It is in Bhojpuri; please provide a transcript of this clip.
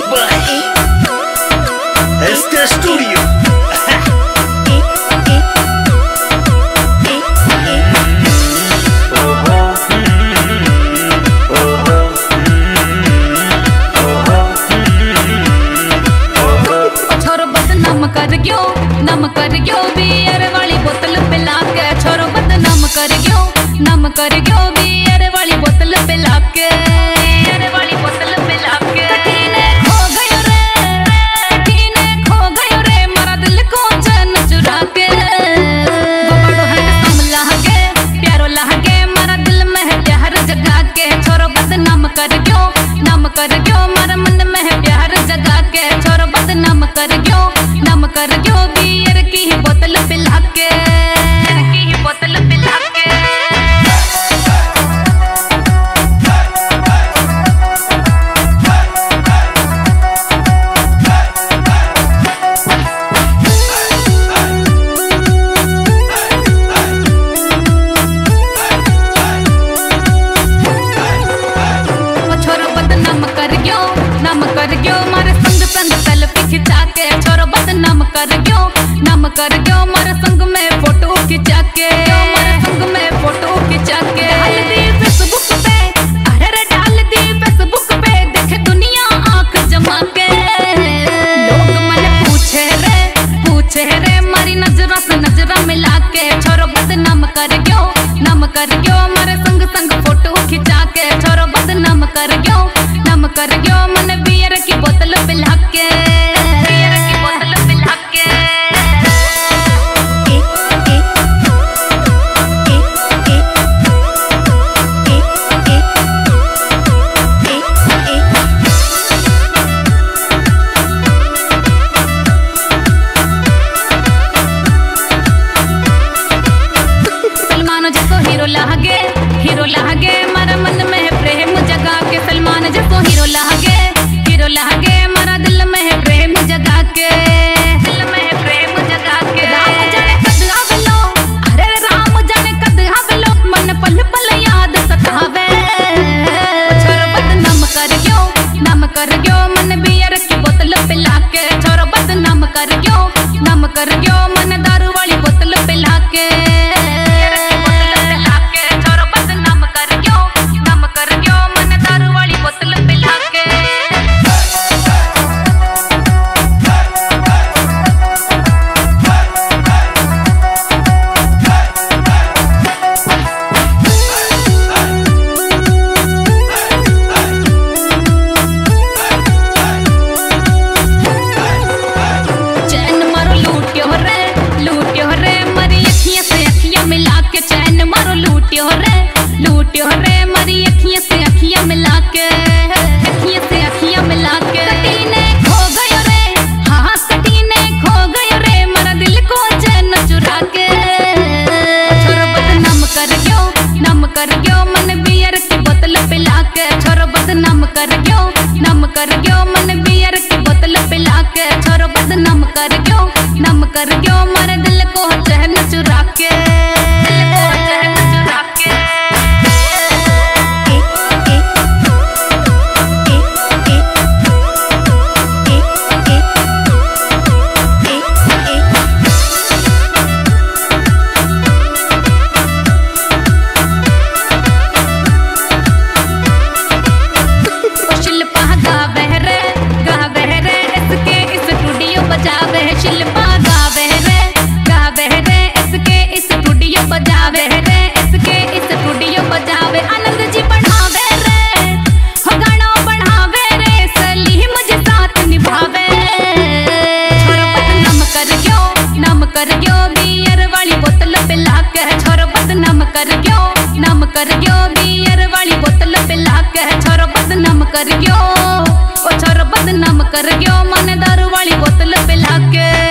SK Studio. नम कर गयो बियर वाली बोतल पिला के छोरो बदनाम कर गयो नम कर गयो बियर वाली बोतल पिला के बियर वाली बोतल पिला के कटीने खो गयो रे मारा दिल को चैन चुरा के वो बड़ो है समला के प्यारो लागे मारा दिल में है प्यार जगा के छोरो बदनाम कर गयो मारा मन में है प्यार जगा के छोरो बदनाम कर गयो बियर की ही बोतल पिला के छोरो बदनाम कर गयो मारे संग सेल्फी खिंचा के छोरो बदनाम कर गयो मारे संग में फोटो खिंचा के डाल दी फेसबुक पे अरे डाल दी फेसबुक पे देखे दुनिया आंख जमा के लोग मन पूछे रे मारी नजरा से नजरा मिला के छोरो बदनाम कर गयो मारे संग फोटो खिंचा के छोरो बदनाम कर गयो मन बियर की बोतल पिला के हीरो लागे मारा मन में है प्रेम जगा के सलमान जैसो हीरो लागे मारा दिल में है प्रेम जगा के राम जाने कद आवेलो मन पल पल याद सतावे छोरो बदनाम कर गयो मन बियर की बोतल पिला के छोरो बदनाम कर गयो मन दारू वाली बोतल पिला के लूटियो रे मरी अखियां से अखियां मिला के कटीने खो गयो रे हाँ कटीने खो गयो रे मारा दिल को चैन चुरा के छोरो बदनाम कर गयो मन बियर की बोतल पिला के छोरो बदनाम कर गयो मन बियर की बोतल पिला के छोरो बदनाम कर गयो मारे दिल को चैन चुरा के शिल्पा गावे रे इसके इस स्टूडियो बजावे रे इसके इस स्टूडियो बजावे आनंद जी बढ़ावे रे हो गाना बढ़ावे रे सलीम मुझे साथ निभावे छोरो बदनाम कर गयो बियर वाली बोतल पिला के छोरो बदनाम कर गयो बियर वाली बोतल पिला के छोरो बदनाम कर गयो मन दारू वाली बोतल पिला के